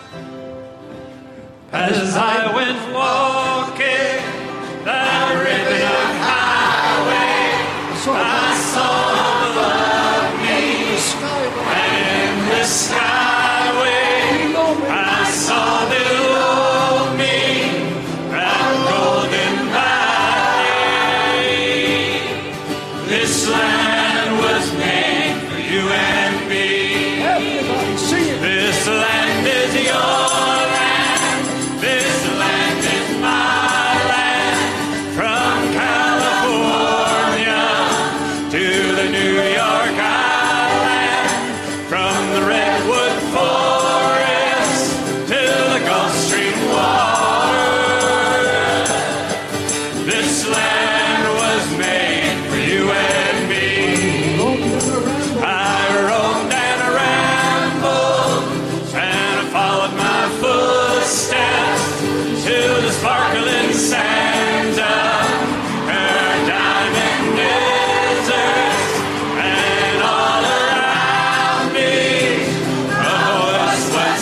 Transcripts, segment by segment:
As I went walking that ribbon highway, I saw above me and the skyway. I saw below me that golden valley. This land was made for you and me. Everybody sing it. This land is yours. This land is my land, from California to the New York Island, from the Redwood Forest to the Gulf Stream water. This land was made for you and me. I roamed and I rambled and I followed my footsteps to the sparkling sands of her diamond deserts, and all around me a voice was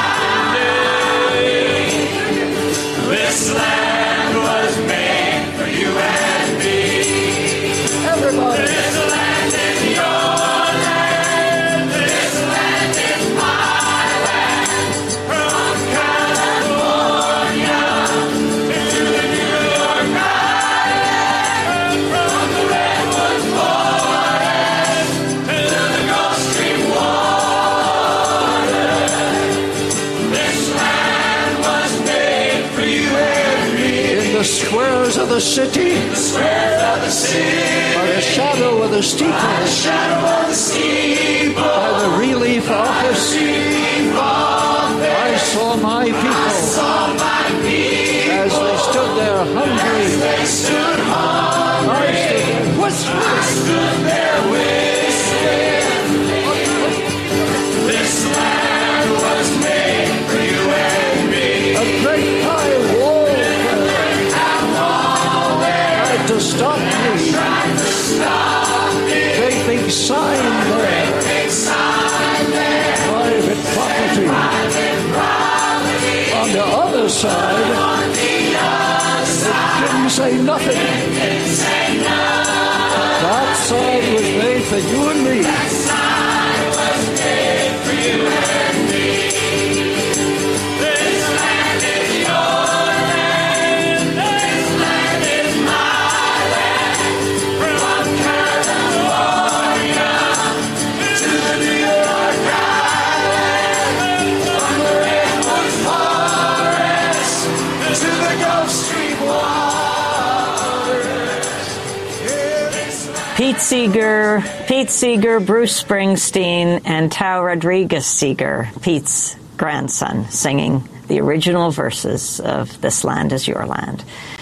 sounding. This land was made for you and me. Everybody. This land is your land. This land is my land, from California to the New York Island, from the Redwood Forest to the Gulf Stream water. This land was made for you and me. In the squares of the city, The squares of the city, by the shadow of the steeple, the shadow of the steeple, by the relief office, I saw my people saw my people as they stood there hungry. they stood home. I stood there whispering. Stood there whistling. This land was made for you and me. A great high wall tried to stop me. Tried to stop me. Great big sign there. Big sign there. Private property. On the other side, it didn't say nothing. That side was made for you and me. This land is your land. This land is my land, from California to the New York Island, from the Redwood Forest to the Gulf Stream waters. This land Pete Seeger, Bruce Springsteen, and Tao Rodriguez Seeger, Pete's grandson, singing the original verses of This Land Is Your Land.